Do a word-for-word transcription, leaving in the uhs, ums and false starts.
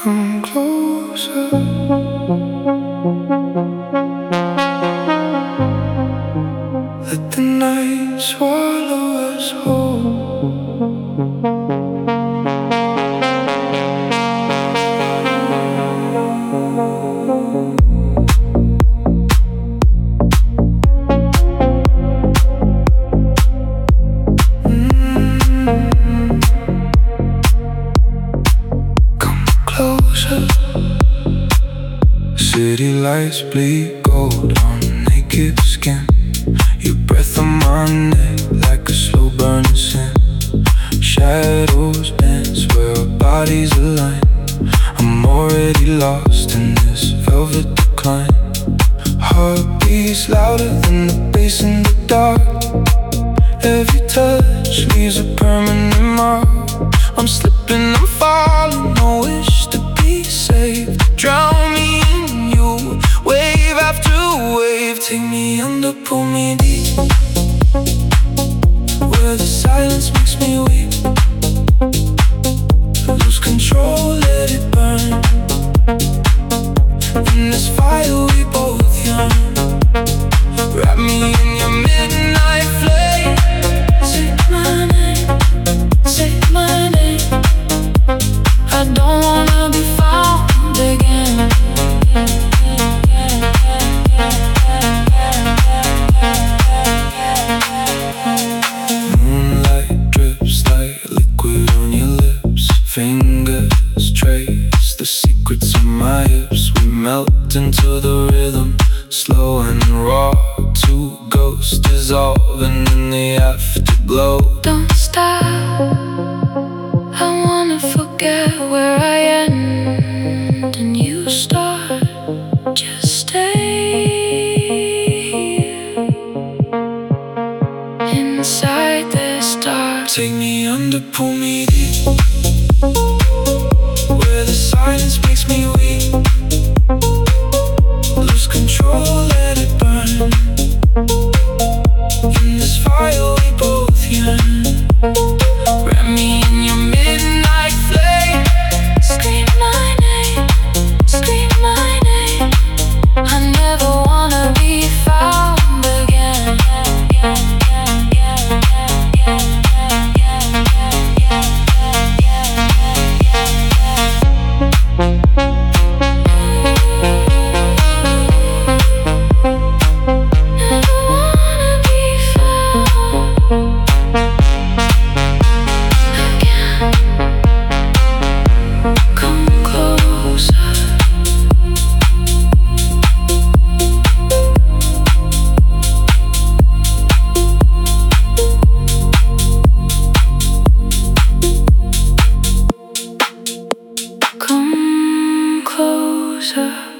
Come closer. Let the night swallow us whole. City lights bleed gold on naked skin. Your breath on my neck like a slow burning sin. Shadows dance where our bodies align. I'm already lost in this velvet decline. Heartbeats louder than the bass in the dark. Every touch leaves a permanent mark. I'm slipping, I'm falling, no wish to be saved. Drown me in you, wave after wave. Take me under, pull me deep, where the silence makes me weak. Lose control, let it burn. In this fire we both yearn. Wrap me in your midnight flame. Say my name, say my name. I don't wanna be found again. Moonlight drips like liquid on your lips. Fingers trace the secrets of my hips. We melt into the rhythm, slow and raw. Two ghosts dissolving in the afterglow. Don't stop, I wanna forget where I end and you start. Just stay here inside this dark. Take me under, pull me deep, where the silence makes me weak. Lose control, let it burn. In this fire we both yearn. Wrap me in your midnight flame. Scream my name, scream my name. I never wanna be found again. Never wanna be found again. Come closer. Come closer.